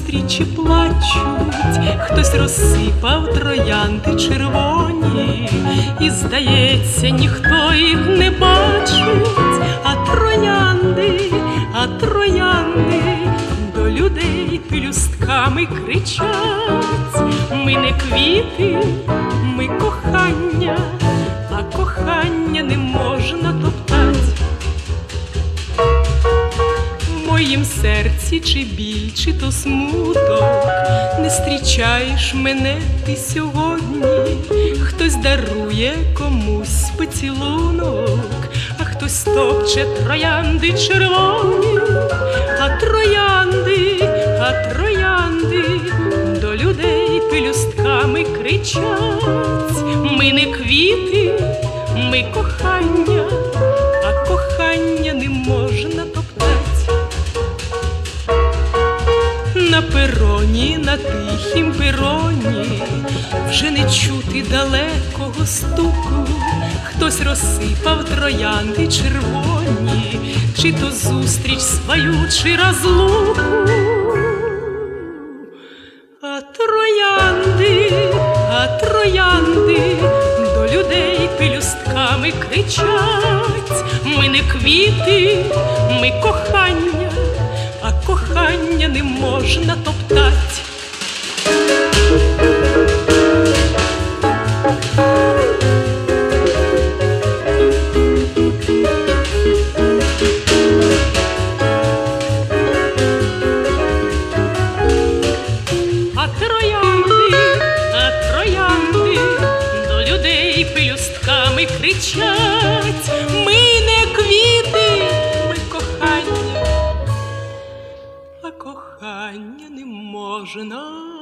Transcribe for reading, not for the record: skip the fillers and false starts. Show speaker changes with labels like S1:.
S1: зустрічі плачуть, хтось розсипав троянди червоні, і, здається, ніхто їх не бачить, а троянди до людей пелюстками кричать: ми не квіти, ми кохання, а кохання не можна топтать. В моїм серці чи біль, чи то смуток, не зустрічаєш мене ти сьогодні. Хтось дарує комусь поцілунок, а хтось топче троянди червоні, а троянди до людей пелюстками кричать: ми не квіти, ми кохання, а кохання не можна топтать. На пероні, на тихім пероні вже не чути далекого стуку, хтось розсипав троянди червоні, чи то зустріч свою, чи розлуку. А троянди до людей пелюстками кричать: ми не квіти, ми кохання, а кохання не можна топтать. А троянди до людей пелюстками кричать: ми не квіти, ми кохання, а кохання не можна